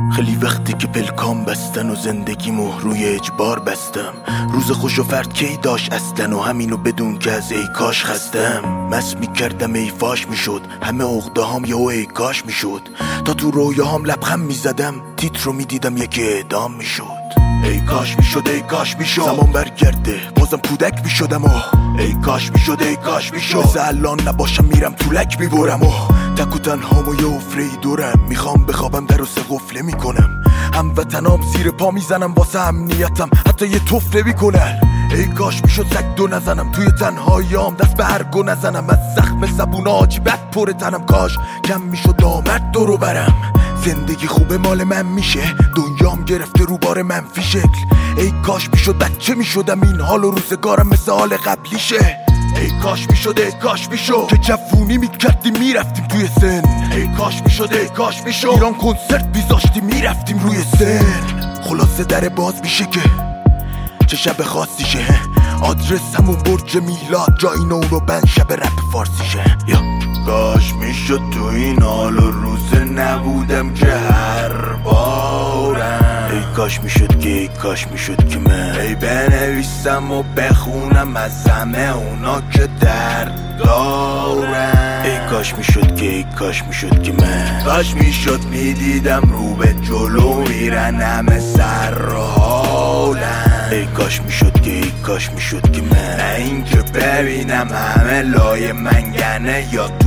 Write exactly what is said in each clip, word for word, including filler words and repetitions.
خیلی وقتی که پلکام بستن و زندگیمو روی اجبار بستم. روز خوش و فرد کی داشت اصلا و همینو بدون که از ای کاش خستم. مس میکردم ای فاش میشد، همه عقده هام یهو ای کاش میشد. تا تو رویاهام لبخند میزدم، تیتر رو میدیدم یکی اعدام میشد. ای کاش میشد ای کاش میشد زمان برگرده بازم کودک میشدم و ای کاش میشد ای کاش میشد مثل الان نباشم میرم طولک میبرم و تک و تنهام و یه افره دورم. میخوام بخوابم در و سه قفله میکنم، هموطنام زیر پا میزنم واسه امنیتم حتی یه طفله میکنن. ای کاش میشد سگ دو نزنم توی تنهاییام، دست به هرگو نزنم از زخم زبون آجیبت پر تنم. کاش کم میشد دامت دورو برم، زندگی خوبه مال من میشه، دنیام گرفته رو بار منفی شکل. ای کاش میشد بچه میشدم این حال و روزگارم مثل حال قبلیشه. ای کاش میشد ای کاش میشد که جوونی میکردیم میرفتیم توی سن. ای کاش میشد ای کاش میشد ایران کنسرت بیزاشتیم میرفتیم روی سن. خلاصه در باز میشه که چه شب خاصیشه، آدرس همون برج میلاد جای نو رو بند شب رپ فارسیشه. یا کاش میشد تو این حال و روز نبودم که هر بارم. ای کاش میشد که ای کاش میشد که من ای بنویسم و بخونم از همه اونا که درد دارم. ای کاش میشد که ای کاش میشد که من کاش میشد میدیدم رو به جلو میرن همه سر حالم. ای کاش میشد که ای کاش میشد که من نه این که ببینم همه لای منگنه یا تو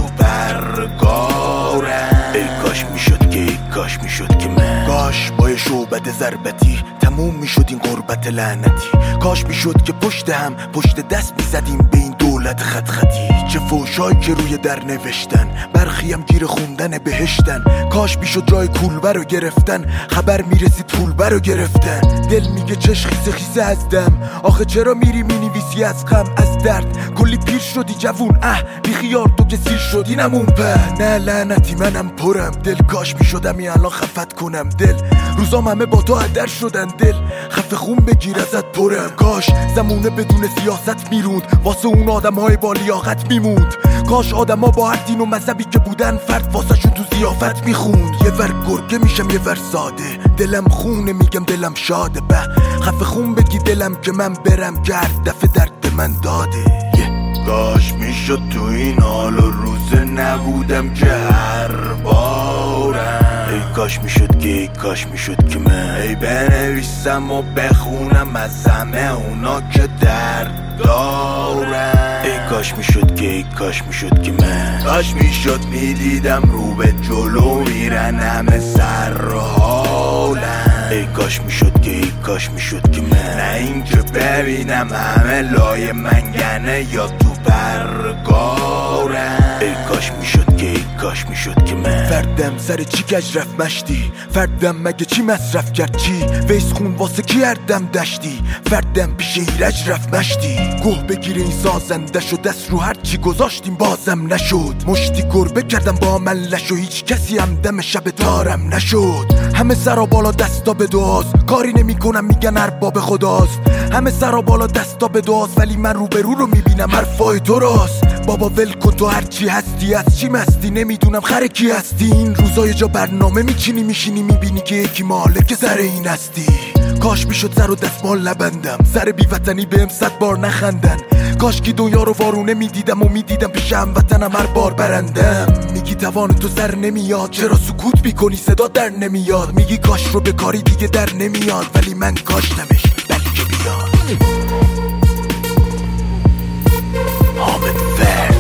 برگارم. ای کاش میشد که ای کاش میشد که من کاش با یه شعبده ضربتی تموم میشد این غربت لعنتی. کاش میشد که پشت هم پشت دست میزدیم به این دولت خط خطی. چه فوشایی که روی در نوشتن، برخی هم گیر خوندن بهشتن. کاش میشد جای کولبه رو گرفتن، خبر میرسید پولبه رو گرفتن. دل میگه چش خیسه خیسه از دم، آخه چرا میری مینویسی از غم از درد. کلی پیر شدی جوون اه بیخیار تو که سیر شدی نمون په. نه لعنتی منم پرم دل، کاش میشدم این الان خفت کنم دل. روزام همه با تو هدر شدن دل، خفه خون بگیر ازت پرم. کاش زمونه بدون سیاست میروند واسه اون آدم های با لیاقت میموند. کاش آدم ها با هر دین و مذهبی که بودن فرد واسه شون تو زیافت میخوند. یه ور گرگه میشم یه ور ساده، دلم خونه میگم دلم شاده. به خفه خون بگی دلم که من برم گرد دفعه درد من داده. yeah. کاش میشد تو این حال و روز نبودم که هر بارم. ای کاش میشد که ای کاش میشد که من ای بنویسم و بخونم از همه اونا که درد دارم. ای کاش میشد که ای کاش میشد که من کاش میشد میدیدم رو به جلو میرن همه سر حالم. ای کاش میشد که ای کاش میشد که من نه این که ببینم همه لای منگنه یا تو برگارم. ای کاش میشد که ای کاش میشد که من فردم سر چی کج رفت مشتی، فردم مگه چی مصرف کرد چی، ویس خون واسه کی اردم دشتی، فردم پیش ایرج رفت مشتی. گوه بگیره این سازنده شد دست رو هر چی گذاشتیم بازم نشد. مشتی گربه کردم با ملش و هیچ کسی هم دم شب دارم نشد. همه سرا بالا دستا به دعاست، کاری نمی کنم میگن ارباب خداست. همه سرا بالا دستا به دعاست ولی من روبرو رو میبینم حرفای تو راست. بابا ول کن تو هر چی هستی، از چی مستی نمیدونم خره کی هستی. این روزای جا برنامه میچینی میشینی میبینی که یکی مالک سر این هستی. کاش میشد سر و دستمال نبندم، سر بیوطنی بهم صد بار نخندن. کاش کی دنیا رو وارونه میدیدم و میدیدم پیش هموطنم هر بار برندم. میگی توان تو سر نمیاد، چرا سکوت میکنی صدا در نمیاد. میگی کاش رو به کاری دیگه در نمیاد، ولی من کاش نمش بلکه بیاد. حامد فرد